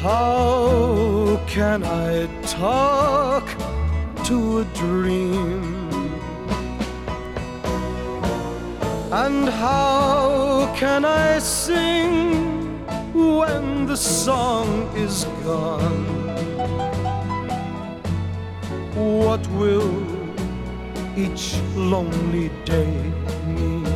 How can I talk to a dream? And how can I sing when the song is gone? What will each lonely day mean?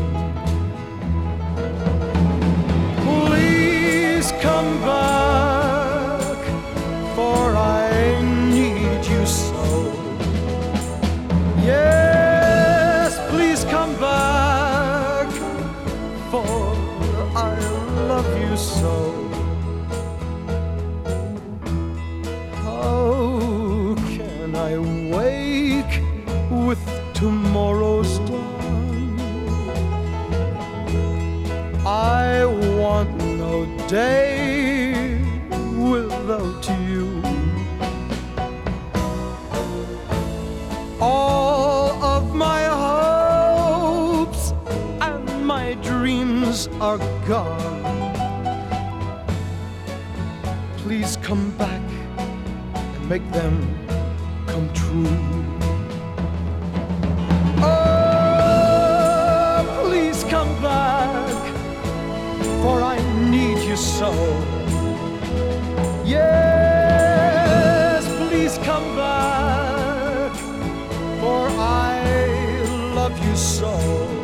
Please come back, for I need you so. Yes, please come back, for I love you so. How can I wake with tomorrow's dawn? I want no day without you. All of my hopes and my dreams are gone. Please come back and make them come true. Oh, please come back, for I need you so. Yes, please come back, for I love you so.